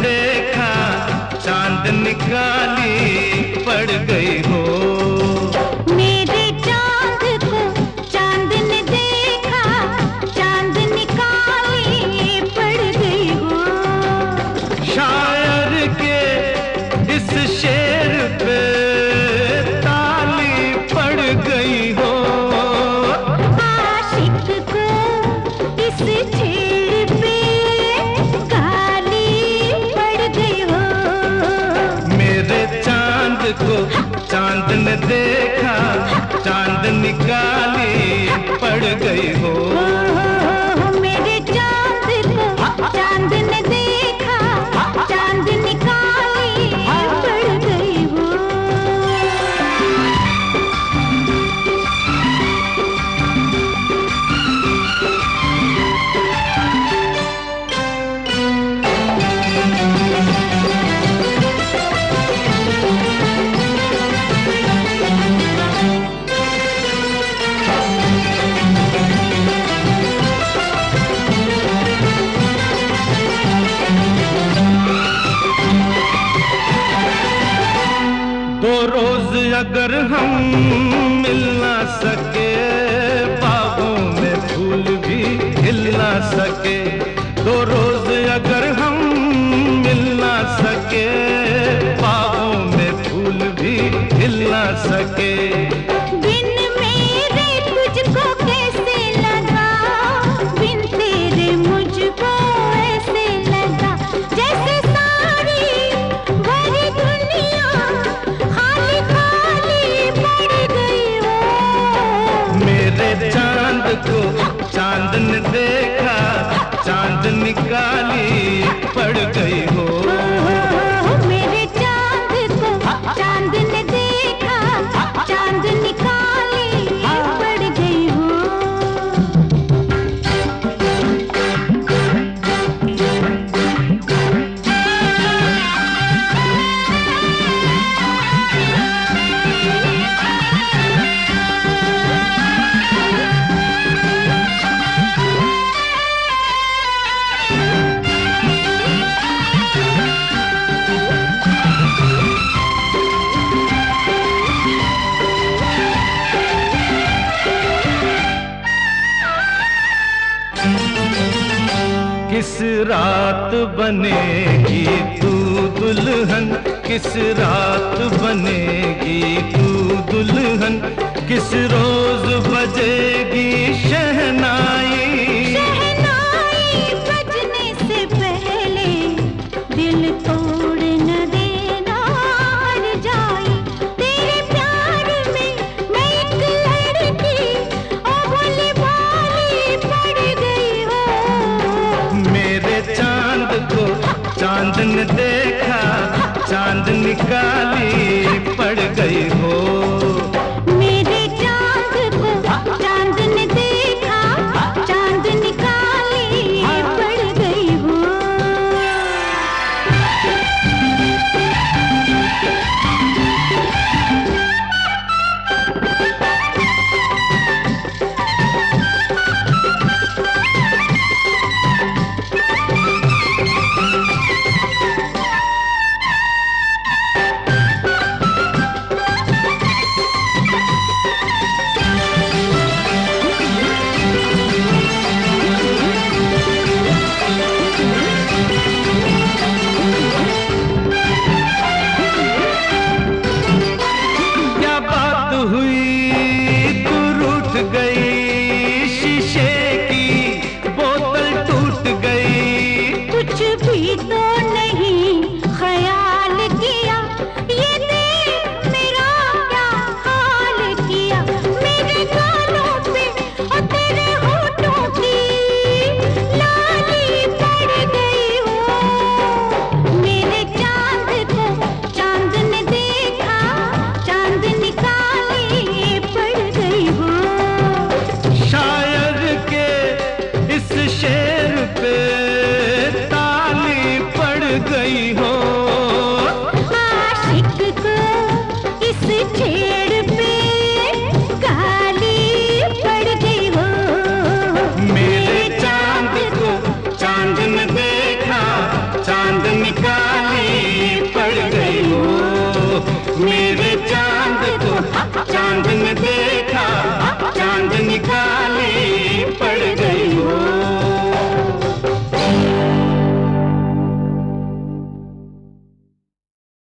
देखा चांद निकाली पड़ गई हो। मेरे चांद को चांद ने देखा, चांद निकाली पड़ गई हो। शायर के इस शेर पे ताली पड़ गई हो। आशिक को इस छेड़ पे गाली पड़ गई हो। मेरे चांद को चांद ने देखा चांद निकाली पड़ गई हो। मेरे चांद को चांद ने देखा, चांद निकाली पड़ गई हो। दो रोज अगर हम मिल ना सके, बागों में फूल भी खिल ना सके। दो रोज अगर हम मिल ना सके, बागों में फूल भी खिल ना सके। बिन मेरे तुझको कैसे लगा, बिन तेरे मुझको ऐसे लगा, जैसे सारी भरी दुनिया खाली खाली पड़ गई हो। मेरे चांद को चांद ने देखा चांद निकाली पड़ गई हो। मेरे चांद को चांद ने देखा, चांद निकाली पड़ गई हो। किस रात बनेगी तू दुल्हन, किस रात बनेगी तू दुल्हन, किस रोज बजेगी शहनाई। शहनाई बजने से पहले दिल तोड़ न देना हार जाई। तेरे प्यार में मैं एक लड़की ओ भोली भाली पड़ गई हो। मेरे चांद को चांद ने देखा चांद निकाली पड़ गई हो। मेरे चांद को चांद ने देखा, चांद निकाली पड़ गई हो। क्या बात हुई तू रूठ गई, शीशे की बोतल टूट गई। कुछ भी तो नहीं ख्याल किया, ये देख मेरा क्या हाल किया। मेरे गालों पे और तेरे होठों की लाली पड़ गई हो। मेरे चांद को चांद ने देखा, चांद निकाली पड़ गई हो। शायर के इस शेर पे ताली पड़ गई हो।